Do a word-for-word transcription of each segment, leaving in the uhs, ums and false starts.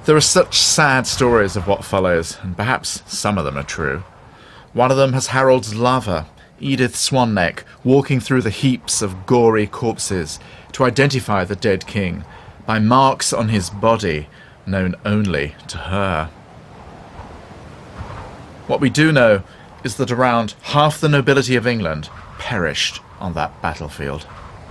There are such sad stories of what follows, and perhaps some of them are true. One of them has Harold's lover, Edith Swanneck, walking through the heaps of gory corpses to identify the dead king by marks on his body known only to her. What we do know is that around half the nobility of England perished on that battlefield.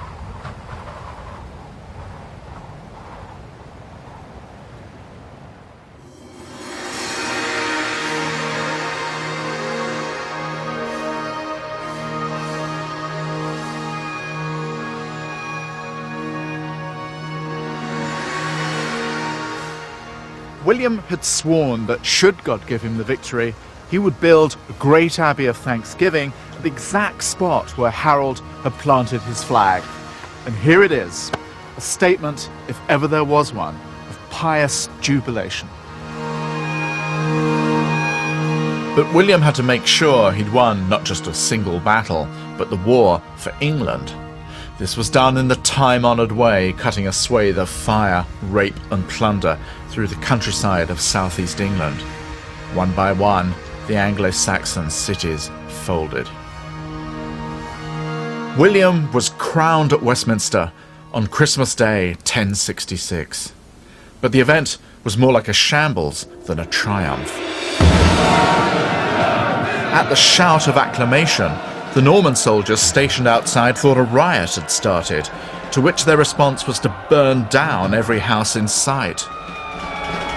William had sworn that should God give him the victory, he would build a great abbey of thanksgiving at the exact spot where Harold had planted his flag. And here it is, a statement, if ever there was one, of pious jubilation. But William had to make sure he'd won not just a single battle, but the war for England. This was done in the time-honoured way, cutting a swathe of fire, rape and plunder through the countryside of southeast England. One by one, the Anglo-Saxon cities folded. William was crowned at Westminster on Christmas Day ten sixty-six. But the event was more like a shambles than a triumph. At the shout of acclamation, the Norman soldiers stationed outside thought a riot had started, to which their response was to burn down every house in sight.